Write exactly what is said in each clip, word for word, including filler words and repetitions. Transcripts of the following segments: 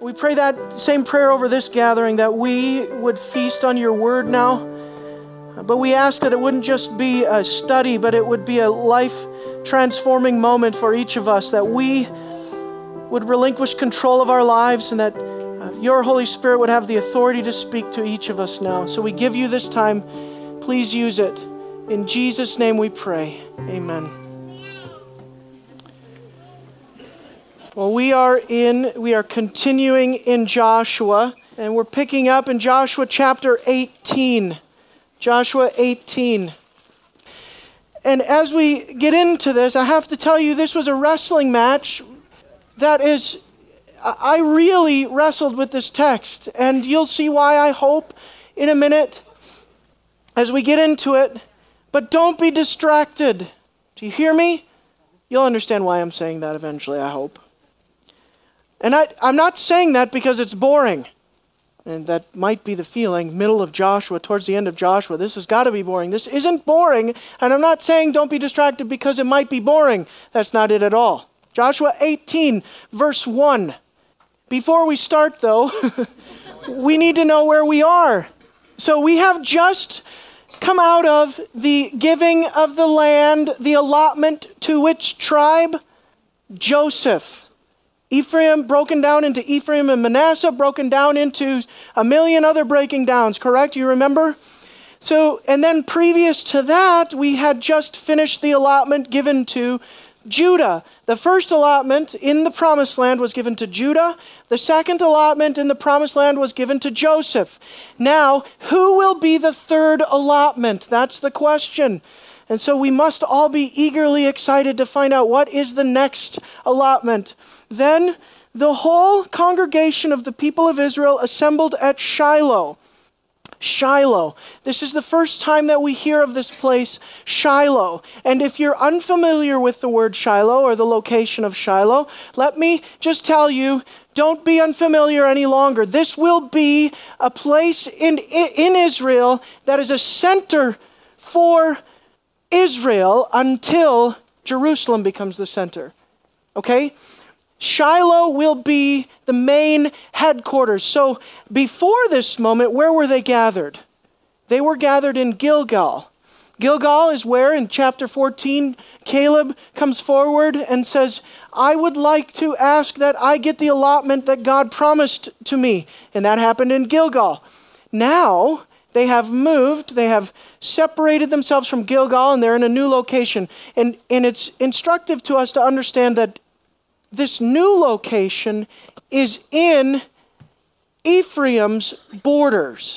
We pray that same prayer over this gathering, that we would feast on your word now. But we ask that it wouldn't just be a study, but it would be a life-transforming moment for each of us, that we would relinquish control of our lives and that uh, your Holy Spirit would have the authority to speak to each of us now. So we give you this time. Please use it. In Jesus' name we pray. Amen. Well, we are in, we are continuing in Joshua, and we're picking up in Joshua chapter eighteen. Joshua eighteen. And as we get into this, I have to tell you, this was a wrestling match that is, I really wrestled with this text, and you'll see why, I hope, in a minute as we get into it. But don't be distracted. Do you hear me? You'll understand why I'm saying that eventually, I hope. And I, I'm not saying that because it's boring. And that might be the feeling, middle of Joshua, towards the end of Joshua. This has got to be boring. This isn't boring. And I'm not saying don't be distracted because it might be boring. That's not it at all. Joshua eighteen, verse one. Before we start, though, we need to know where we are. So we have just come out of the giving of the land, the allotment to which tribe? Joseph. Ephraim broken down into Ephraim and Manasseh, broken down into a million other breaking downs, correct? You remember? So, and then previous to that, we had just finished the allotment given to Judah. The first allotment in the promised land was given to Judah. The second allotment in the promised land was given to Joseph. Now, who will be the third allotment? That's the question. And so we must all be eagerly excited to find out what is the next allotment. Then the whole congregation of the people of Israel assembled at Shiloh. Shiloh. This is the first time that we hear of this place, Shiloh. And if you're unfamiliar with the word Shiloh or the location of Shiloh, let me just tell you, don't be unfamiliar any longer. This will be a place in, in Israel that is a center for Israel until Jerusalem becomes the center. Okay? Shiloh will be the main headquarters. So before this moment, where were they gathered? They were gathered in Gilgal. Gilgal is where in chapter fourteen, Caleb comes forward and says, I would like to ask that I get the allotment that God promised to me. And that happened in Gilgal. Now, they have moved, they have separated themselves from Gilgal, and they're in a new location. And, and it's instructive to us to understand that this new location is in Ephraim's borders.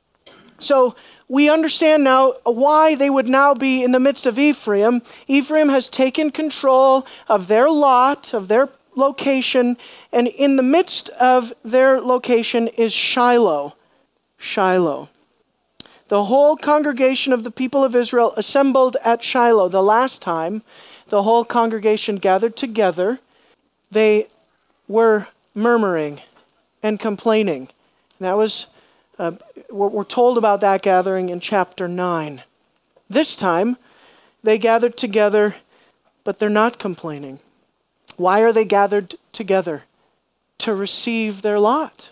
So we understand now why they would now be in the midst of Ephraim. Ephraim has taken control of their lot, of their location, and in the midst of their location is Shiloh. Shiloh. The whole congregation of the people of Israel assembled at Shiloh. The last time the whole congregation gathered together, they were murmuring and complaining. And that was, uh, we're told about that gathering in chapter nine. This time, they gathered together, but they're not complaining. Why are they gathered together? To receive their lot.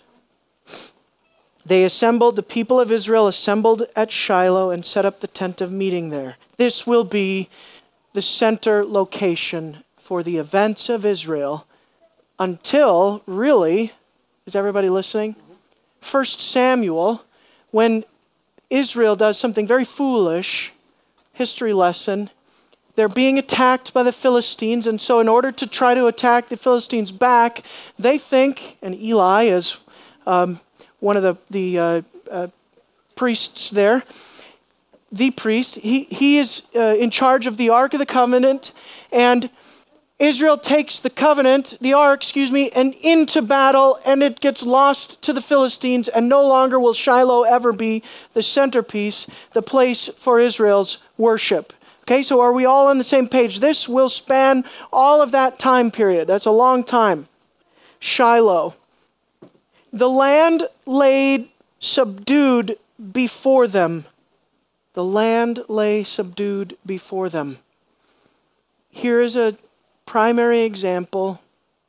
They assembled, the people of Israel assembled at Shiloh and set up the tent of meeting there. This will be the center location for the events of Israel until, really, is everybody listening? First Samuel, when Israel does something very foolish, history lesson, they're being attacked by the Philistines, and so in order to try to attack the Philistines back, they think, and Eli is um, one of the, the uh, uh, priests there, the priest, he, he is uh, in charge of the Ark of the Covenant, and Israel takes the covenant, the ark, excuse me, and into battle, and it gets lost to the Philistines, and no longer will Shiloh ever be the centerpiece, the place for Israel's worship. Okay, so are we all on the same page? This will span all of that time period. That's a long time. Shiloh. The land lay subdued before them. The land lay subdued before them. Here is a primary example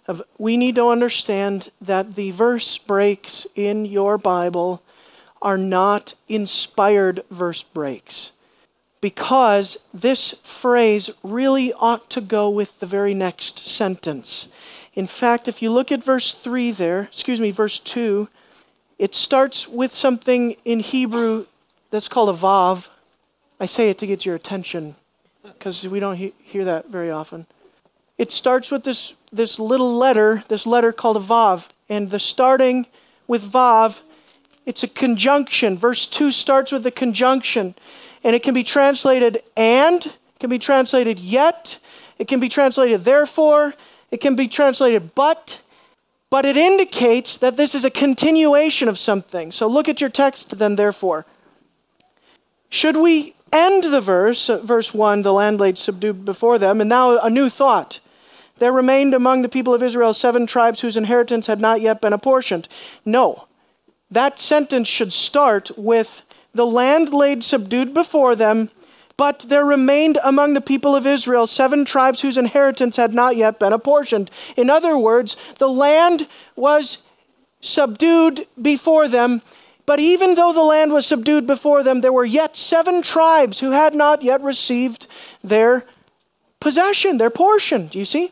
of we need to understand that the verse breaks in your Bible are not inspired verse breaks, because this phrase really ought to go with the very next sentence. In fact, if you look at verse three there, excuse me, verse two, it starts with something in Hebrew that's called a vav. I say it to get your attention because we don't he- hear that very often. It starts with this, this little letter, this letter called a vav. And the starting with vav, it's a conjunction. Verse two starts with a conjunction. And it can be translated and, it can be translated yet, it can be translated therefore, it can be translated but, but it indicates that this is a continuation of something. So look at your text then, therefore. Should we end the verse, verse one, the land laid subdued before them, and now a new thought. There remained among the people of Israel seven tribes whose inheritance had not yet been apportioned. No, that sentence should start with the land laid subdued before them, but there remained among the people of Israel seven tribes whose inheritance had not yet been apportioned. In other words, the land was subdued before them, but even though the land was subdued before them, there were yet seven tribes who had not yet received their possession, their portion. Do you see?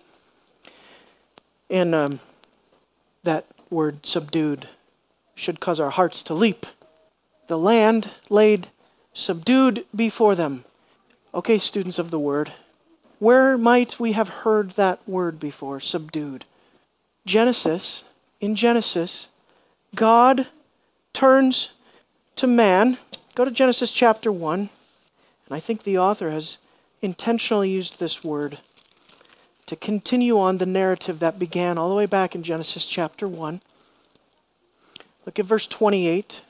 And um, that word subdued should cause our hearts to leap. The land laid subdued before them. Okay, students of the word, where might we have heard that word before, subdued? Genesis, in Genesis, God turns to man. Go to Genesis chapter one, and I think the author has intentionally used this word to continue on the narrative that began all the way back in Genesis chapter one. Look at verse twenty-eight.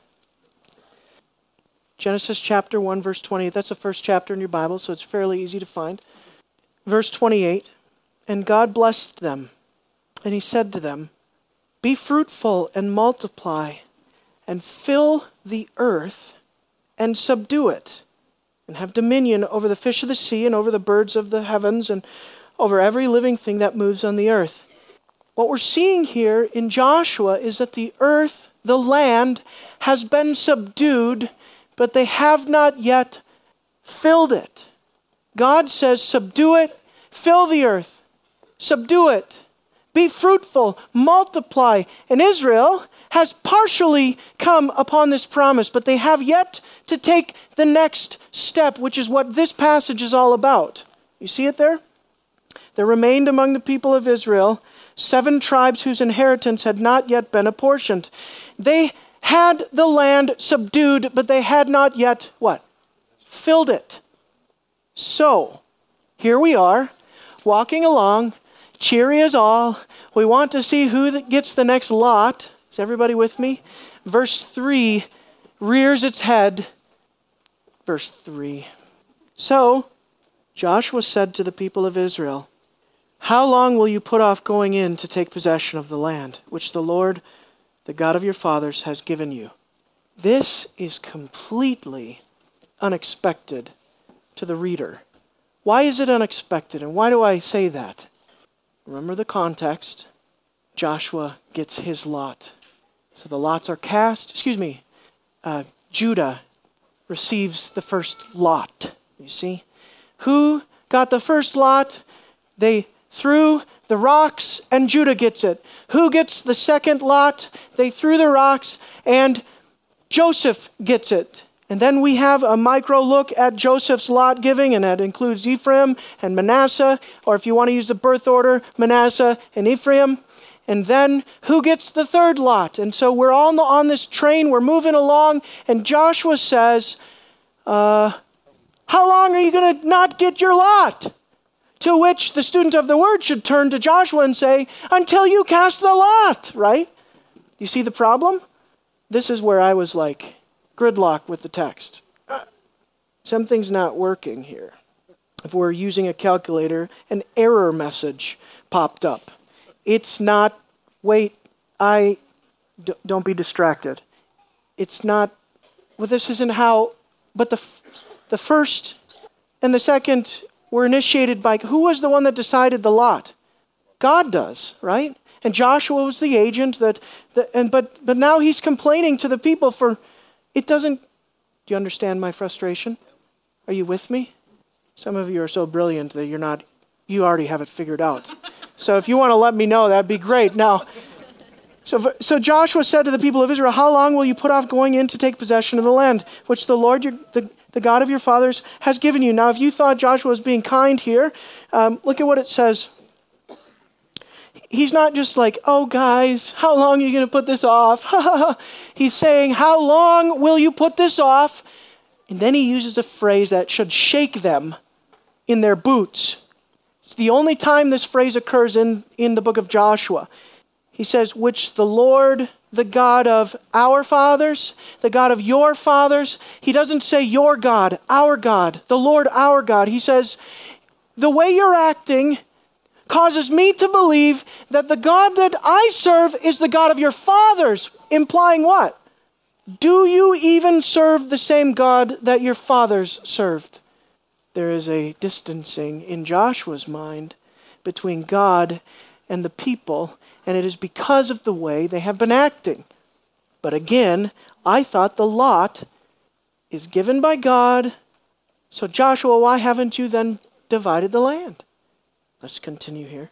Genesis chapter one, verse twenty-eight. That's the first chapter in your Bible, so it's fairly easy to find. Verse twenty-eight. And God blessed them, and he said to them, be fruitful and multiply, and fill the earth, and subdue it, and have dominion over the fish of the sea, and over the birds of the heavens, and over every living thing that moves on the earth. What we're seeing here in Joshua is that the earth, the land, has been subdued, but they have not yet filled it. God says, subdue it, fill the earth, subdue it, be fruitful, multiply. And Israel has partially come upon this promise, but they have yet to take the next step, which is what this passage is all about. You see it there? There remained among the people of Israel seven tribes whose inheritance had not yet been apportioned. They had the land subdued, but they had not yet, what? Filled it. So, here we are, walking along, cheery as all. We want to see who gets the next lot. Is everybody with me? Verse three rears its head. Verse three. So, Joshua said to the people of Israel, how long will you put off going in to take possession of the land, which the Lord, the God of your fathers, has given you? This is completely unexpected to the reader. Why is it unexpected, and why do I say that? Remember the context. Joshua gets his lot. So the lots are cast. Excuse me. Uh, Judah receives the first lot. You see? Who got the first lot? They threw the rocks, and Judah gets it. Who gets the second lot? They threw the rocks, and Joseph gets it. And then we have a micro look at Joseph's lot giving, and that includes Ephraim and Manasseh, or if you want to use the birth order, Manasseh and Ephraim. And then who gets the third lot? And so we're all on this train, we're moving along, and Joshua says, uh, how long are you going to not get your lot? To which the student of the word should turn to Joshua and say, until you cast the lot, right? You see the problem? This is where I was like, gridlock with the text. Uh, something's not working here. If we're using a calculator, an error message popped up. It's not, wait, I, d- don't be distracted. It's not, well, this isn't how, but the the first and the second were initiated by, who was the one that decided the lot? God does, right? And Joshua was the agent that, that and but but now he's complaining to the people for, it doesn't, do you understand my frustration? Are you with me? Some of you are so brilliant that you're not, you already have it figured out. So if you want to let me know, that'd be great. Now, so, so Joshua said to the people of Israel, how long will you put off going in to take possession of the land, which the Lord, your, the, the God of your fathers, has given you? Now, if you thought Joshua was being kind here, um, look at what it says. He's not just like, oh, guys, how long are you going to put this off? He's saying, how long will you put this off? And then he uses a phrase that should shake them in their boots. It's the only time this phrase occurs in, in the book of Joshua. He says, which the Lord, the God of our fathers, the God of your fathers. He doesn't say your God, our God, the Lord, our God. He says, the way you're acting causes me to believe that the God that I serve is the God of your fathers. Implying what? Do you even serve the same God that your fathers served? There is a distancing in Joshua's mind between God and the people, and it is because of the way they have been acting. But again, I thought the lot is given by God. So Joshua, why haven't you then divided the land? Let's continue here.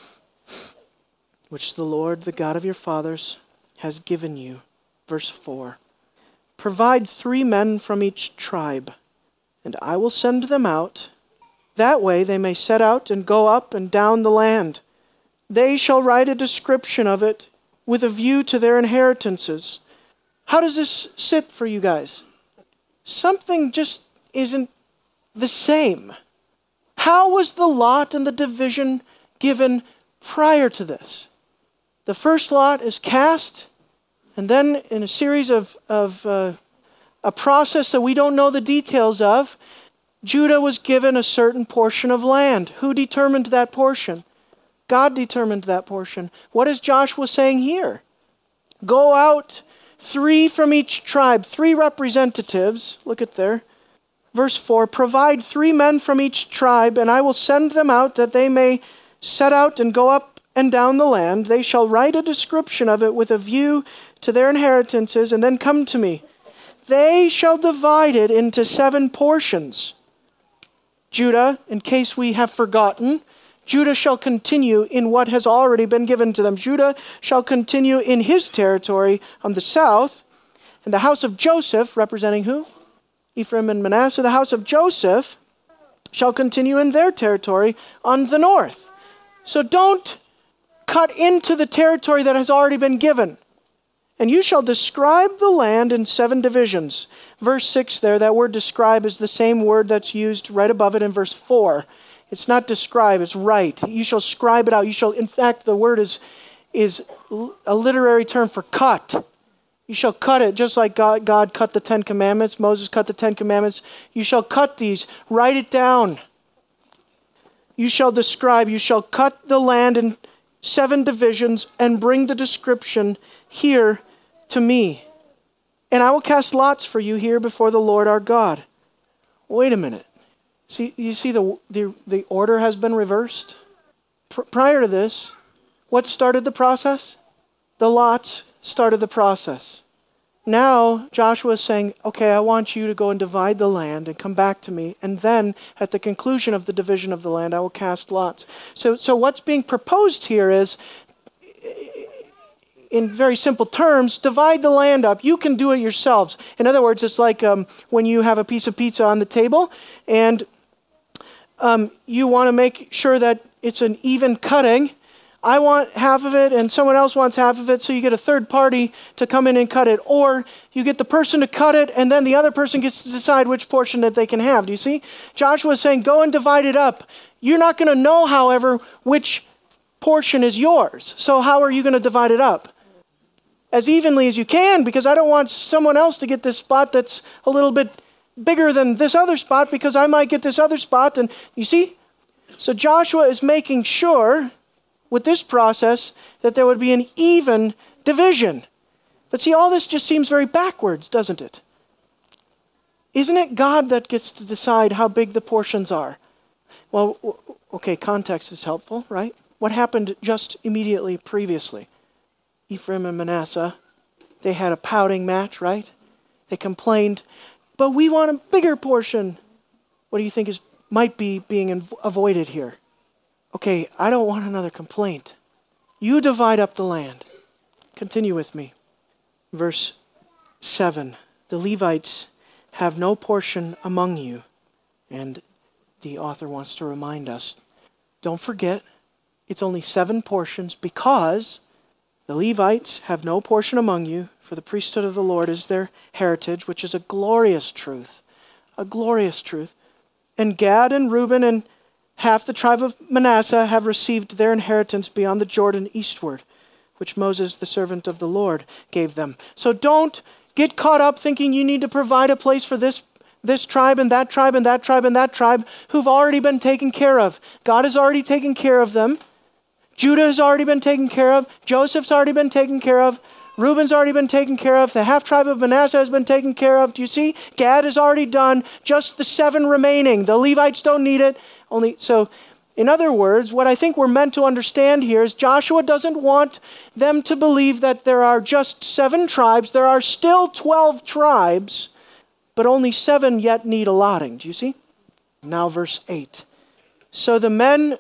Which the Lord, the God of your fathers, has given you. Verse four. Provide three men from each tribe, and I will send them out. That way they may set out and go up and down the land. They shall write a description of it with a view to their inheritances. How does this sit for you guys? Something just isn't the same. How was the lot and the division given prior to this? The first lot is cast, and then in a series of, of uh, a process that we don't know the details of, Judah was given a certain portion of land. Who determined that portion? God determined that portion. What is Joshua saying here? Go out, three from each tribe, three representatives. Look at there. Verse four, provide three men from each tribe, and I will send them out that they may set out and go up and down the land. They shall write a description of it with a view to their inheritances, and then come to me. They shall divide it into seven portions. Judah, in case we have forgotten, Judah shall continue in what has already been given to them. Judah shall continue in his territory on the south, and the house of Joseph, representing who? Ephraim and Manasseh. The house of Joseph shall continue in their territory on the north. So don't cut into the territory that has already been given. And you shall describe the land in seven divisions. Verse six there, that word describe is the same word that's used right above it in verse four. It's not describe, it's write. You shall scribe it out. You shall, in fact, the word is, is a literary term for cut. You shall cut it, just like God, God cut the Ten Commandments. Moses cut the Ten Commandments. You shall cut these. Write it down. You shall describe. You shall cut the land in seven divisions and bring the description here to me. And I will cast lots for you here before the Lord our God. Wait a minute. See, you see the, the, the order has been reversed? Pr- prior to this, what started the process? The lots started the process. Now, Joshua is saying, okay, I want you to go and divide the land and come back to me. And then at the conclusion of the division of the land, I will cast lots. So, so what's being proposed here is, in very simple terms, divide the land up. You can do it yourselves. In other words, it's like um, when you have a piece of pizza on the table and um, you want to make sure that it's an even cutting. I want half of it and someone else wants half of it, so you get a third party to come in and cut it. Or you get the person to cut it and then the other person gets to decide which portion that they can have. Do you see? Joshua is saying, go and divide it up. You're not going to know, however, which portion is yours. So how are you going to divide it up? As evenly as you can, because I don't want someone else to get this spot that's a little bit bigger than this other spot, because I might get this other spot. And you see? So Joshua is making sure with this process that there would be an even division. But see, all this just seems very backwards, doesn't it? Isn't it God that gets to decide how big the portions are? Well, okay, context is helpful, right? What happened just immediately previously? Ephraim and Manasseh, they had a pouting match, right? They complained, but we want a bigger portion. What do you think is might be being inv- avoided here? Okay, I don't want another complaint. You divide up the land. Continue with me. Verse seven. The Levites have no portion among you. And the author wants to remind us, don't forget, it's only seven portions because the Levites have no portion among you, for the priesthood of the Lord is their heritage, which is a glorious truth. A glorious truth. And Gad and Reuben and half the tribe of Manasseh have received their inheritance beyond the Jordan eastward, which Moses, the servant of the Lord, gave them. So don't get caught up thinking you need to provide a place for this, this tribe and that tribe and that tribe and that tribe who've already been taken care of. God has already taken care of them. Judah has already been taken care of. Joseph's already been taken care of. Reuben's already been taken care of. The half-tribe of Manasseh has been taken care of. Do you see? Gad is already done. Just the seven remaining. The Levites don't need it. Only so, in other words, what I think we're meant to understand here is Joshua doesn't want them to believe that there are just seven tribes. There are still twelve tribes, but only seven yet need allotting. Do you see? Now verse eight. So the men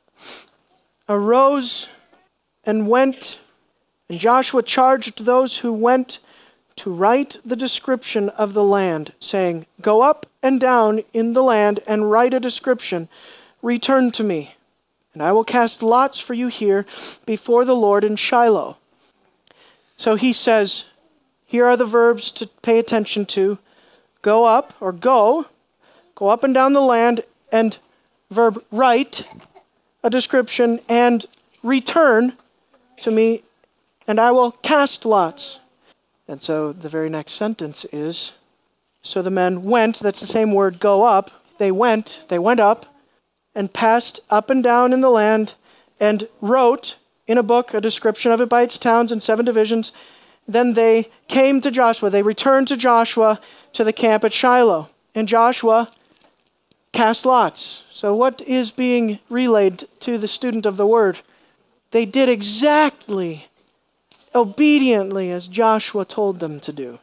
arose and went, and Joshua charged those who went to write the description of the land, saying, go up and down in the land and write a description. Return to me, and I will cast lots for you here before the Lord in Shiloh. So he says, here are the verbs to pay attention to. Go up, or go, go up and down the land, and verb write a description, and return to me, and I will cast lots. And so the very next sentence is, so the men went, that's the same word, go up. They went, they went up, and passed up and down in the land, and wrote in a book a description of it by its towns and seven divisions. Then they came to Joshua. They returned to Joshua to the camp at Shiloh. And Joshua cast lots. So what is being relayed to the student of the word? They did exactly, obediently as Joshua told them to do.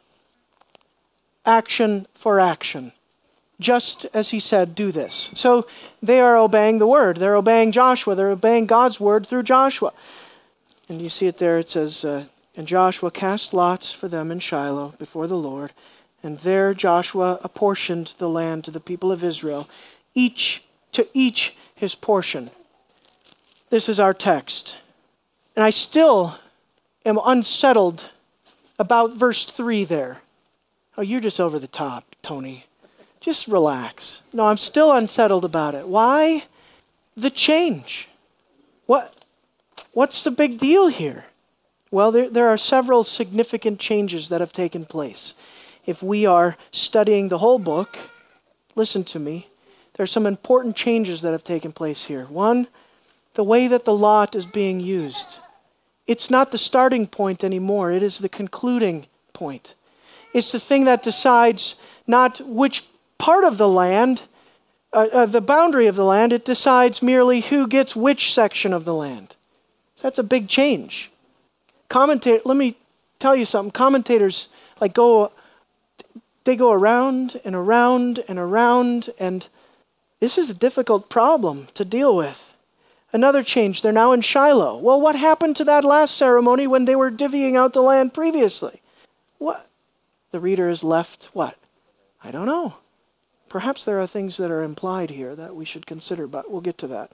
Action for action. Just as he said, do this. So they are obeying the word. They're obeying Joshua. They're obeying God's word through Joshua. And you see it there. It says, uh, and Joshua cast lots for them in Shiloh before the Lord. And there Joshua apportioned the land to the people of Israel, each to each his portion. This is our text. And I still am unsettled about verse three there. Oh, you're just over the top, Tony. Just relax. No, I'm still unsettled about it. Why? The change. What? What's the big deal here? Well, there, there are several significant changes that have taken place. If we are studying the whole book, listen to me, there are some important changes that have taken place here. One, the way that the lot is being used. It's not the starting point anymore. It is the concluding point. It's the thing that decides not which part of the land, uh, uh, the boundary of the land, it decides merely who gets which section of the land. So that's a big change. Commentator, let me tell you something. Commentators like go, they go around and around and around, and this is a difficult problem to deal with. Another change, they're now in Shiloh. Well, what happened to that last ceremony when they were divvying out the land previously? What? The reader is left, what? I don't know. Perhaps there are things that are implied here that we should consider, but we'll get to that.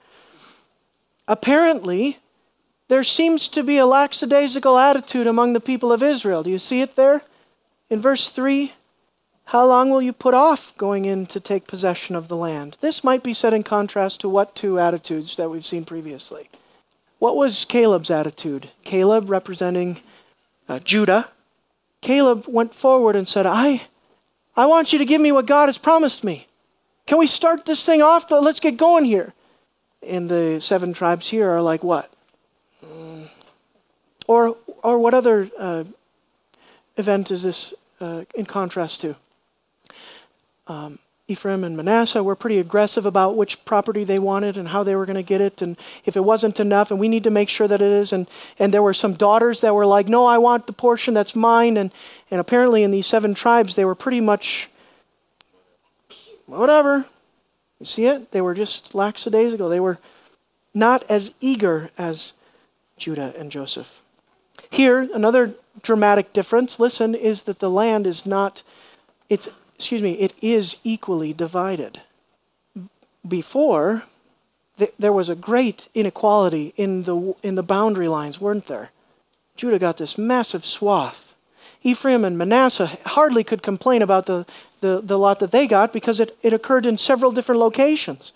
Apparently, there seems to be a lackadaisical attitude among the people of Israel. Do you see it there? In verse three, how long will you put off going in to take possession of the land? This might be set in contrast to what two attitudes that we've seen previously. What was Caleb's attitude? Caleb representing uh, Judah. Caleb went forward and said, I, I want you to give me what God has promised me. Can we start this thing off? Let's get going here. And the seven tribes here are like, what? Um, or or what other uh, event is this uh, in contrast to? Um, Ephraim and Manasseh were pretty aggressive about which property they wanted and how they were going to get it, and if it wasn't enough, and we need to make sure that it is. And, and there were some daughters that were like, no, I want the portion that's mine. And, and apparently in these seven tribes, they were pretty much, whatever. You see it? They were just lackadaisical. They were not as eager as Judah and Joseph. Here, another dramatic difference, listen, is that the land is not, it's excuse me, it is equally divided. Before, th- there was a great inequality in the in the boundary lines, weren't there? Judah got this massive swath. Ephraim and Manasseh hardly could complain about the, the, the lot that they got because it, it occurred in several different locations.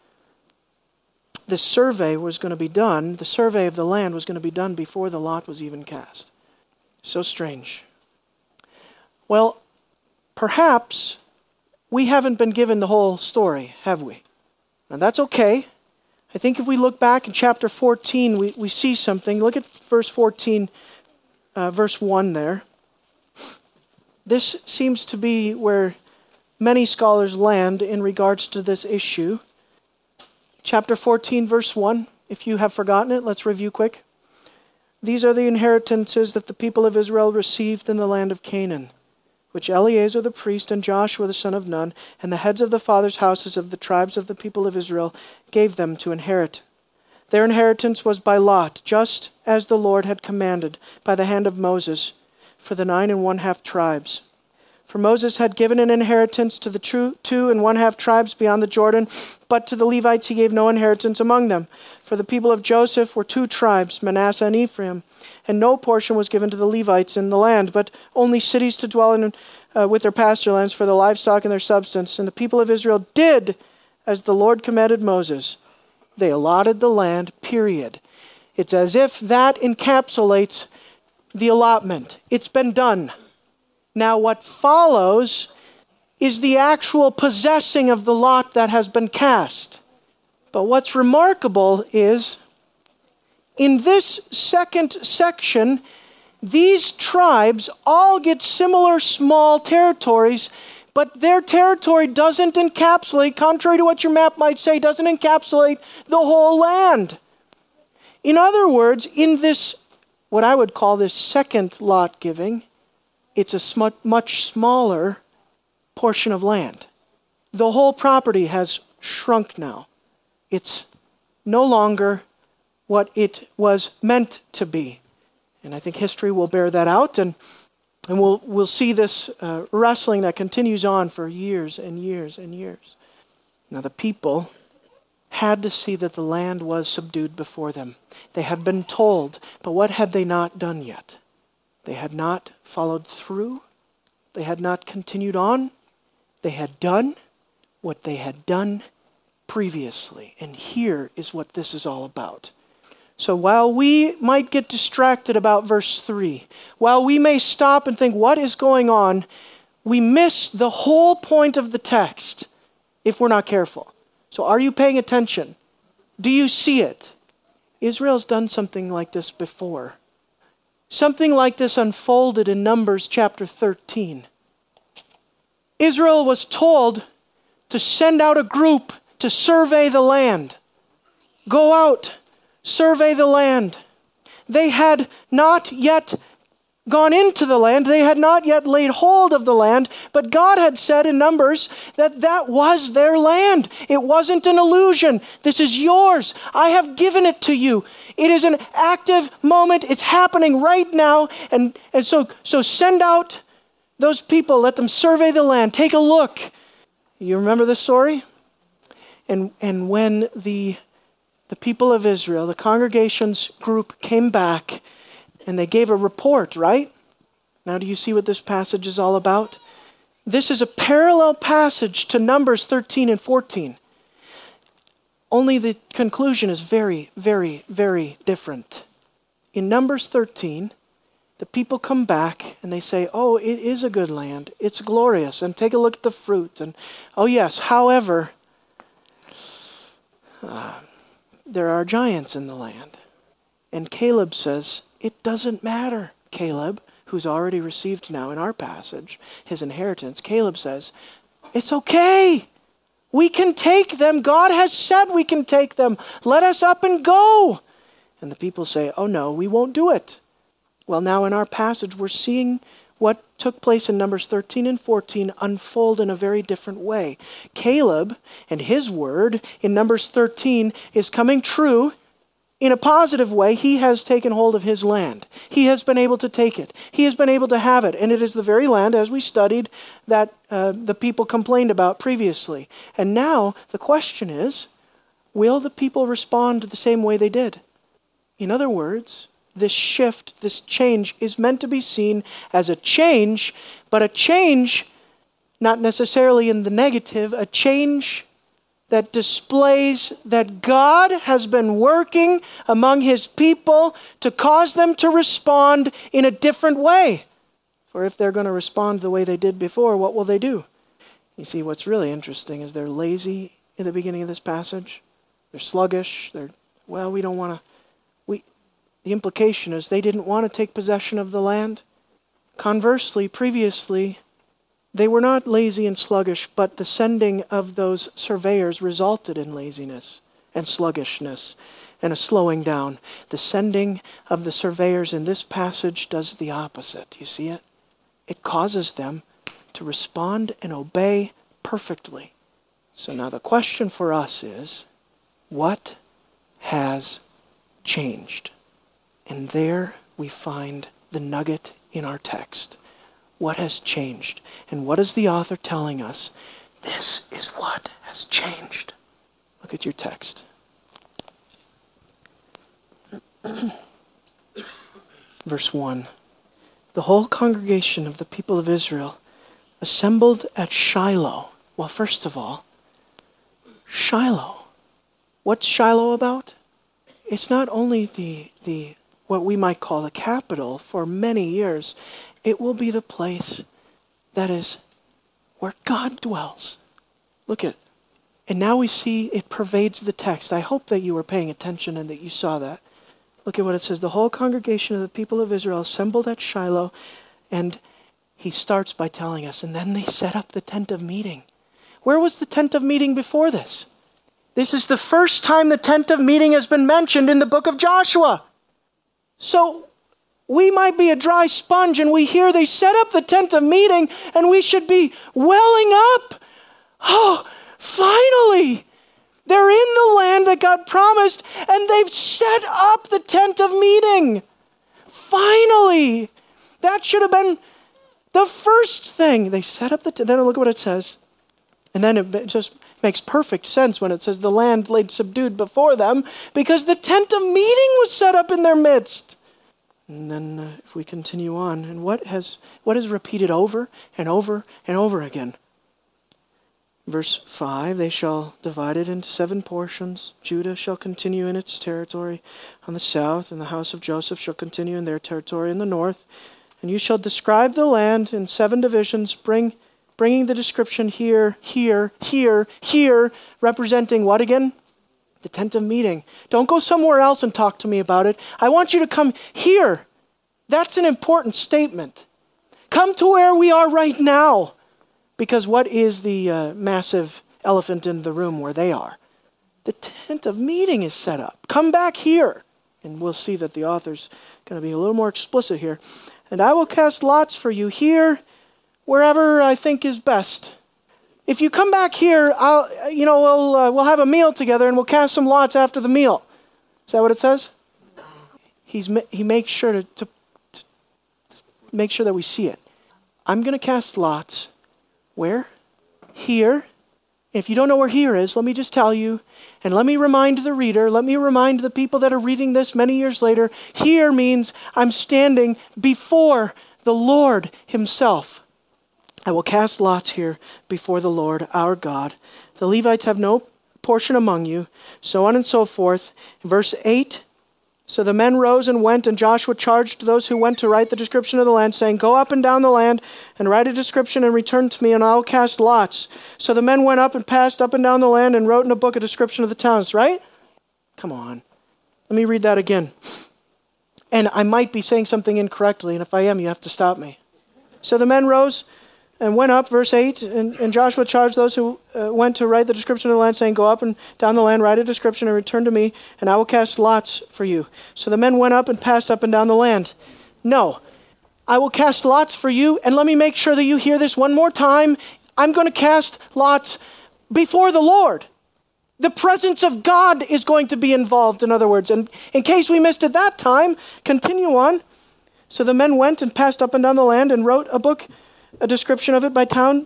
The survey was going to be done, the survey of the land was going to be done before the lot was even cast. So strange. Well, perhaps we haven't been given the whole story, have we? And that's okay. I think if we look back in chapter fourteen, we, we see something. Look at verse fourteen, uh, verse one there. This seems to be where many scholars land in regards to this issue. Chapter fourteen, verse one. If you have forgotten it, let's review quick. These are the inheritances that the people of Israel received in the land of Canaan, which Eleazar the priest and Joshua the son of Nun and the heads of the fathers' houses of the tribes of the people of Israel gave them to inherit. Their inheritance was by lot, just as the Lord had commanded by the hand of Moses, for the nine and one half tribes. For Moses had given an inheritance to the true two and one half tribes beyond the Jordan, but to the Levites he gave no inheritance among them. For the people of Joseph were two tribes, Manasseh and Ephraim, and no portion was given to the Levites in the land, but only cities to dwell in uh, with their pasture lands for the livestock and their substance. And the people of Israel did as the Lord commanded Moses. They allotted the land, period. It's as if that encapsulates the allotment. It's been done. Now what follows is the actual possessing of the lot that has been cast. But what's remarkable is, in this second section, these tribes all get similar small territories, but their territory doesn't encapsulate, contrary to what your map might say, doesn't encapsulate the whole land. In other words, in this, what I would call this second lot giving, it's a sm- much smaller portion of land. The whole property has shrunk now. It's no longer what it was meant to be. And I think history will bear that out, and, and we'll, we'll see this uh, wrestling that continues on for years and years and years. Now the people had to see that the land was subdued before them. They had been told, but what had they not done yet? They had not followed through. They had not continued on. They had done what they had done previously. And here is what this is all about. So while we might get distracted about verse three, while we may stop and think, what is going on? We miss the whole point of the text if we're not careful. So are you paying attention? Do you see it? Israel's done something like this before. Something like this unfolded in Numbers chapter thirteen. Israel was told to send out a group to survey the land. Go out, survey the land. They had not yet gone into the land. They had not yet laid hold of the land, but God had said in Numbers that that was their land. It wasn't an illusion. This is yours. I have given it to you. It is an active moment. It's happening right now. And, and so, so send out those people. Let them survey the land. Take a look. You remember this story? And, and when the, the people of Israel, the congregation's group came back, and they gave a report, right? Now do you see what this passage is all about? This is a parallel passage to Numbers thirteen and fourteen. Only the conclusion is very, very, very different. In Numbers thirteen, the people come back and they say, oh, it is a good land. It's glorious. And take a look at the fruit. And oh yes, however, uh, there are giants in the land. And Caleb says, it doesn't matter, Caleb, who's already received now in our passage his inheritance. Caleb says, It's okay. We can take them. God has said we can take them. Let us up and go. And the people say, oh no, we won't do it. Well, now in our passage, we're seeing what took place in Numbers thirteen and fourteen unfold in a very different way. Caleb and his word in Numbers thirteen is coming true in a positive way. He has taken hold of his land. He has been able to take it. He has been able to have it. And it is the very land, as we studied, that uh, the people complained about previously. And now the question is, will the people respond the same way they did? In other words, this shift, this change is meant to be seen as a change, but a change not necessarily in the negative, a change that displays that God has been working among his people to cause them to respond in a different way. For if they're going to respond the way they did before, what will they do? You see, what's really interesting is they're lazy in the beginning of this passage. They're sluggish. They're, well, we don't want to. We. The implication is they didn't want to take possession of the land. Conversely, previously, they were not lazy and sluggish, but the sending of those surveyors resulted in laziness and sluggishness and a slowing down. The sending of the surveyors in this passage does the opposite. You see it? It causes them to respond and obey perfectly. So now the question for us is, what has changed? And there we find the nugget in our text. What has changed? And what is the author telling us? This is what has changed. Look at your text. Verse one. The whole congregation of the people of Israel assembled at Shiloh. Well, first of all, Shiloh. What's Shiloh about? It's not only the, the what we might call the capital for many years. It will be the place that is where God dwells. Look at it. And now we see it pervades the text. I hope that you were paying attention and that you saw that. Look at what it says. The whole congregation of the people of Israel assembled at Shiloh, and he starts by telling us, and then they set up the tent of meeting. Where was the tent of meeting before this? This is the first time the tent of meeting has been mentioned in the book of Joshua. So we might be a dry sponge and we hear they set up the tent of meeting and we should be welling up. Oh, finally, they're in the land that God promised and they've set up the tent of meeting. Finally, that should have been the first thing. They set up the tent. Then look at what it says. And then it just makes perfect sense when it says the land laid subdued before them because the tent of meeting was set up in their midst. And then uh, if we continue on, and what has what is repeated over and over and over again? Verse five, they shall divide it into seven portions. Judah shall continue in its territory on the south, and the house of Joseph shall continue in their territory in the north. And you shall describe the land in seven divisions, bring, bringing the description here, here, here, here, representing what again? The tent of meeting. Don't go somewhere else and talk to me about it. I want you to come here. That's an important statement. Come to where we are right now. Because what is the uh, massive elephant in the room where they are? The tent of meeting is set up. Come back here. And we'll see that the author's going to be a little more explicit here. And I will cast lots for you here, wherever I think is best. If you come back here, I'll, you know, we'll uh, we'll have a meal together and we'll cast some lots after the meal. Is that what it says? He's he makes sure to, to, to make sure that we see it. I'm going to cast lots. Where? Here. If you don't know where here is, let me just tell you, and let me remind the reader, let me remind the people that are reading this many years later, here means I'm standing before the Lord himself. I will cast lots here before the Lord our God. The Levites have no portion among you, so on and so forth. Verse eight, so the men rose and went, and Joshua charged those who went to write the description of the land, saying, go up and down the land and write a description and return to me, and I'll cast lots. So the men went up and passed up and down the land and wrote in a book a description of the towns, right? Come on. Let me read that again. And I might be saying something incorrectly, and if I am, you have to stop me. So the men rose and went up, verse eight, and, and Joshua charged those who uh, went to write the description of the land, saying, go up and down the land, write a description, and return to me, and I will cast lots for you. So the men went up and passed up and down the land. No, I will cast lots for you, and let me make sure that you hear this one more time. I'm going to cast lots before the Lord. The presence of God is going to be involved, in other words. And in case we missed it that time, continue on. So the men went and passed up and down the land and wrote a book, a description of it by town,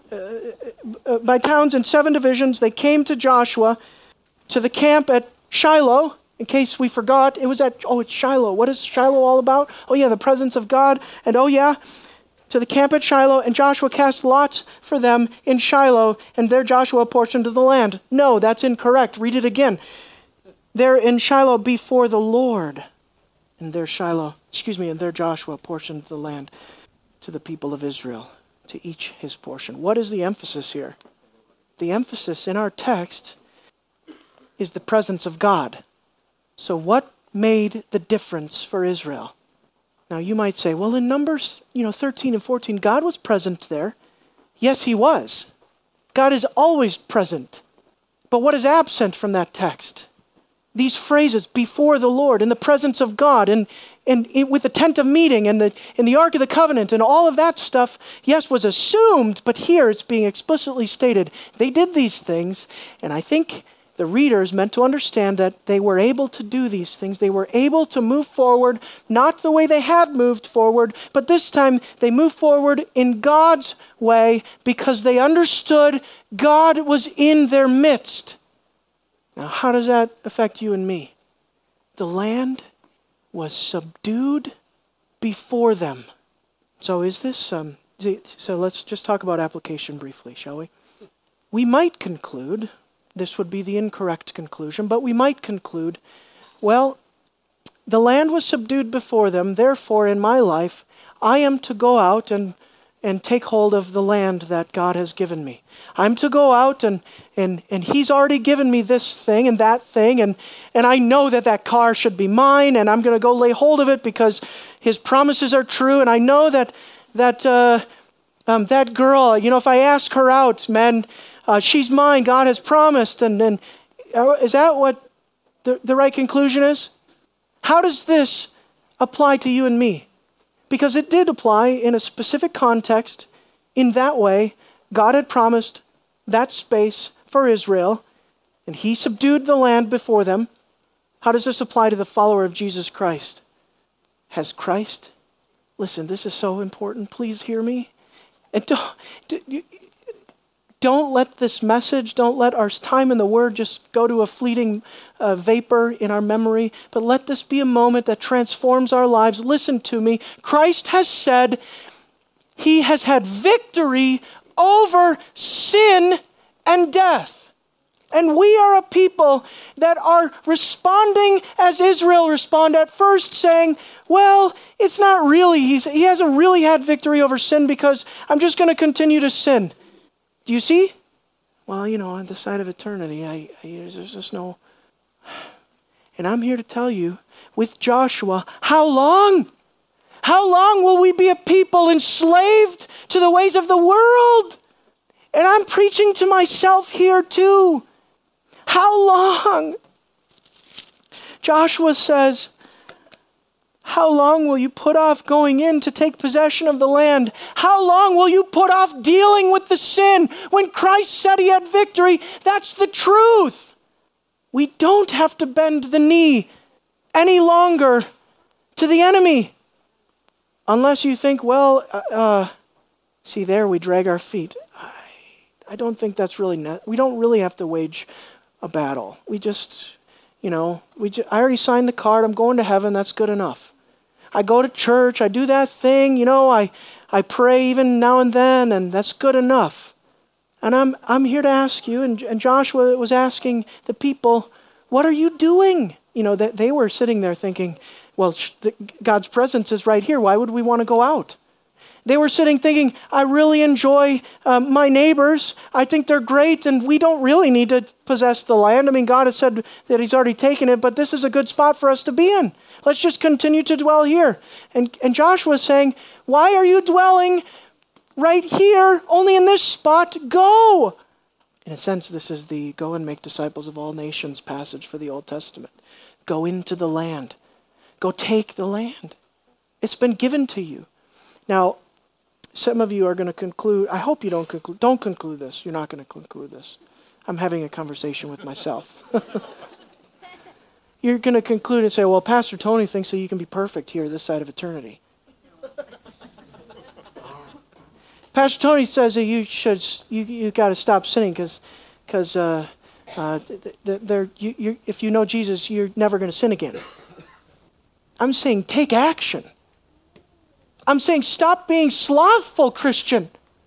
uh, uh, by towns in seven divisions. They came to Joshua to the camp at Shiloh. In case we forgot, it was at, oh, it's Shiloh. What is Shiloh all about? Oh yeah, the presence of God. And oh yeah, to the camp at Shiloh, and Joshua cast lots for them in Shiloh, and there Joshua apportioned the land. No, that's incorrect. Read it again. There in Shiloh before the Lord. And there Shiloh, excuse me, and there Joshua apportioned the land to the people of Israel, to each his portion. What is the emphasis here? The emphasis in our text is the presence of God. So what made the difference for Israel? Now you might say, well, in Numbers, you know, thirteen and fourteen, God was present there. Yes, he was. God is always present. But what is absent from that text? These phrases, before the Lord, in the presence of God, and, and it, with the tent of meeting, and the, and the Ark of the Covenant, and all of that stuff, yes, was assumed, but here it's being explicitly stated. They did these things, and I think the reader is meant to understand that they were able to do these things. They were able to move forward, not the way they had moved forward, but this time they moved forward in God's way because they understood God was in their midst. Now, how does that affect you and me? The land was subdued before them. So is this, um, so let's just talk about application briefly, shall we? We might conclude, this would be the incorrect conclusion, but we might conclude, well, the land was subdued before them, therefore in my life, I am to go out and, and take hold of the land that God has given me. I'm to go out and, and, and he's already given me this thing and that thing, and, and I know that that car should be mine, and I'm going to go lay hold of it because his promises are true, and I know that that uh, um, that girl, you know, if I ask her out, man, Uh, she's mine, God has promised. And, and uh, is that what the, the right conclusion is? How does this apply to you and me? Because it did apply in a specific context. In that way, God had promised that space for Israel, and he subdued the land before them. How does this apply to the follower of Jesus Christ? Has Christ, listen, this is so important, please hear me. And don't, do, you, Don't let this message, don't let our time in the Word just go to a fleeting uh, vapor in our memory, but let this be a moment that transforms our lives. Listen to me. Christ has said he has had victory over sin and death. And we are a people that are responding as Israel responded at first, saying, well, it's not really, he's, he hasn't really had victory over sin because I'm just going to continue to sin. Do you see? Well, you know, on the side of eternity, I, I, there's just no... And I'm here to tell you, with Joshua, how long? How long will we be a people enslaved to the ways of the world? And I'm preaching to myself here too. How long? Joshua says, how long will you put off going in to take possession of the land? How long will you put off dealing with the sin when Christ said he had victory? That's the truth. We don't have to bend the knee any longer to the enemy. Unless you think, well, uh, uh, see there, we drag our feet. I, I don't think that's really, net. We don't really have to wage a battle. We just, you know, we. Just, I already signed the card. I'm going to heaven. That's good enough. I go to church, I do that thing, you know, I, I pray even now and then, and that's good enough. And I'm I'm here to ask you, and, and Joshua was asking the people, what are you doing? You know, that they were sitting there thinking, well, the, God's presence is right here. Why would we want to go out? They were sitting thinking, I really enjoy um, my neighbors. I think they're great, and we don't really need to possess the land. I mean, God has said that he's already taken it, but this is a good spot for us to be in. Let's just continue to dwell here. And, and Joshua is saying, why are you dwelling right here, only in this spot. Go. In a sense, this is the go and make disciples of all nations passage for the Old Testament. Go into the land. Go take the land. It's been given to you. Now, some of you are going to conclude, I hope you don't conclude, don't conclude this. You're not going to conclude this. I'm having a conversation with myself. You're going to conclude and say, well, Pastor Tony thinks that you can be perfect here this side of eternity. Pastor Tony says that you should, you you got to stop sinning because, because uh, uh, th- th- there, you, you, if you know Jesus, you're never going to sin again. I'm saying take action. I'm saying stop being slothful, Christian,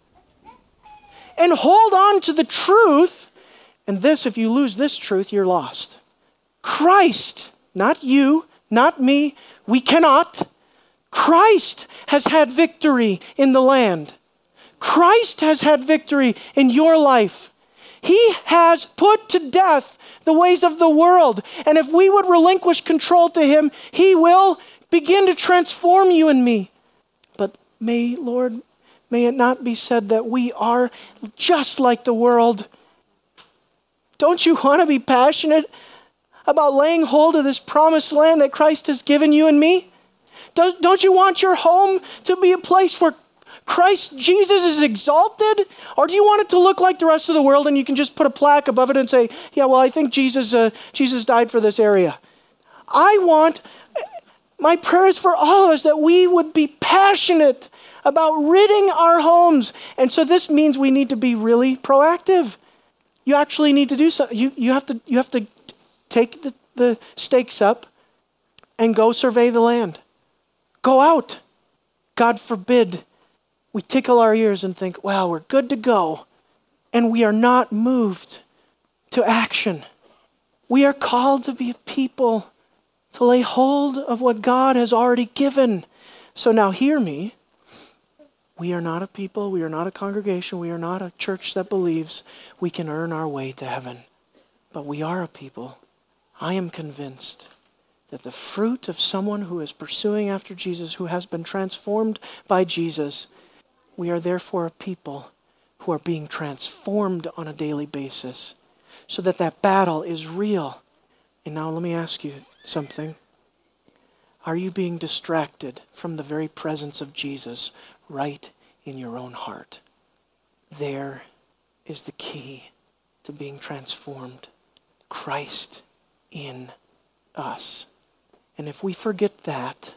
and hold on to the truth. And this, if you lose this truth, you're lost. Christ, not you, not me, we cannot. Christ has had victory in the land. Christ has had victory in your life. He has put to death the ways of the world. And if we would relinquish control to him, he will begin to transform you and me. But may, Lord, may it not be said that we are just like the world. Don't you want to be passionate about laying hold of this promised land that Christ has given you and me? Don't, don't you want your home to be a place where Christ Jesus is exalted? Or do you want it to look like the rest of the world and you can just put a plaque above it and say, yeah, well, I think Jesus, uh, Jesus died for this area. I want, my prayer is for all of us that we would be passionate about ridding our homes. And so this means we need to be really proactive. You actually need to do something. You, you have to, you have to take the, the stakes up and go survey the land. Go out. God forbid we tickle our ears and think, well, we're good to go. And we are not moved to action. We are called to be a people to lay hold of what God has already given. So now hear me. We are not a people, we are not a congregation, we are not a church that believes we can earn our way to heaven. But we are a people. I am convinced that the fruit of someone who is pursuing after Jesus, who has been transformed by Jesus, we are therefore a people who are being transformed on a daily basis so that that battle is real. And now let me ask you something. Are you being distracted from the very presence of Jesus right in your own heart? There is the key to being transformed. Christ in us. And if we forget that,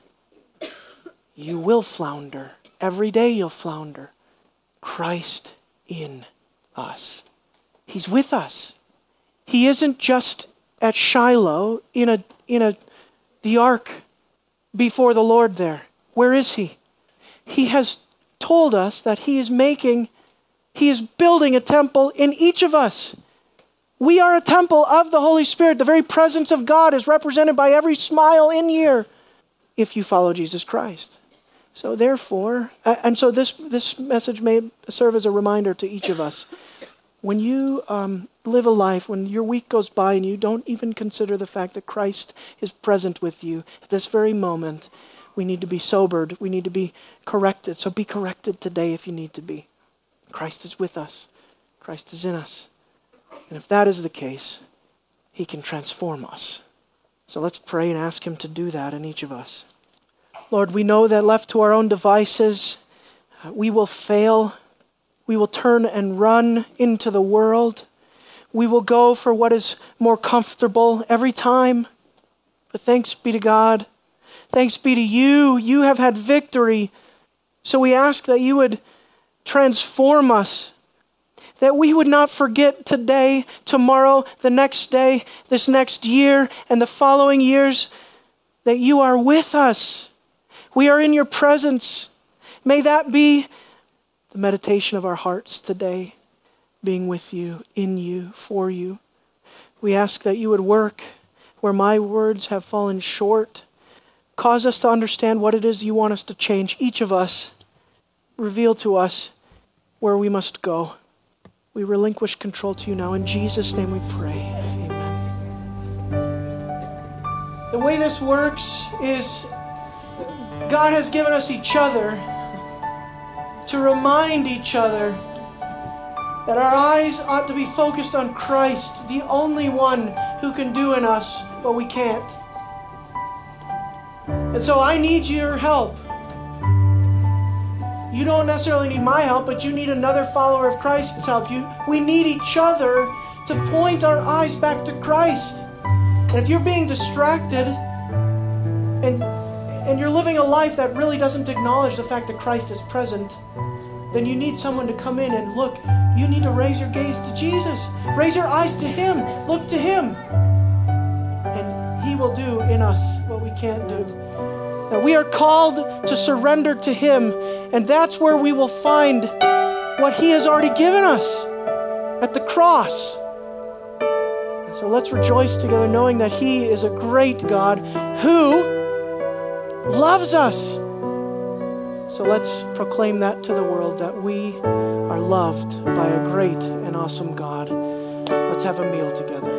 you will flounder. Every day you'll flounder. Christ in us. He's with us. He isn't just at Shiloh in a in a the ark before the Lord there. Where is he? He has told us that he is making, he is building a temple in each of us. We are a temple of the Holy Spirit. The very presence of God is represented by every smile in here if you follow Jesus Christ. So therefore, and so this, this message may serve as a reminder to each of us. When you um, live a life, when your week goes by and you don't even consider the fact that Christ is present with you at this very moment, we need to be sobered. We need to be corrected. So be corrected today if you need to be. Christ is with us. Christ is in us. And if that is the case, he can transform us. So let's pray and ask him to do that in each of us. Lord, we know that left to our own devices, uh, we will fail. We will turn and run into the world. We will go for what is more comfortable every time. But thanks be to God. Thanks be to you. You have had victory. So we ask that you would transform us, that we would not forget today, tomorrow, the next day, this next year, and the following years, that you are with us. We are in your presence. May that be the meditation of our hearts today, being with you, in you, for you. We ask that you would work where my words have fallen short. Cause us to understand what it is you want us to change. Each of us, reveal to us where we must go. We relinquish control to you now. In Jesus' name we pray. Amen. The way this works is God has given us each other. to remind each other that our eyes ought to be focused on Christ, the only one who can do in us what we can't. And so I need your help. You don't necessarily need my help, but you need another follower of Christ's help. You, we need each other to point our eyes back to Christ. And if you're being distracted and, and you're living a life that really doesn't acknowledge the fact that Christ is present, then you need someone to come in and look. You need to raise your gaze to Jesus. Raise your eyes to Him. Look to Him. And He will do in us what we can't do. Now, we are called to surrender to Him, and that's where we will find what He has already given us at the cross. And so let's rejoice together knowing that He is a great God who loves us. So let's proclaim that to the world, that we are loved by a great and awesome God. Let's have a meal together.